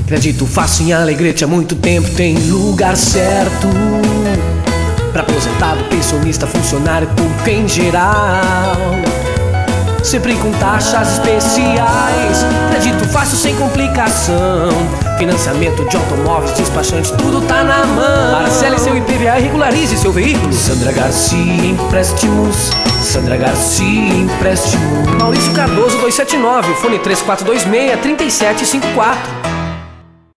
Crédito fácil em Alegrete há muito tempo, tem lugar certo. Pra aposentado, pensionista, funcionário público em geral. Sempre com taxas especiais. Crédito fácil sem complicação. Financiamento de automóveis, despachantes, tudo tá na mão. Parcele seu IPVA e regularize seu veículo. Sandra Garcia Empréstimos. Sandra Garcia Empréstimos. Maurício Cardoso 279, fone 3426-3754.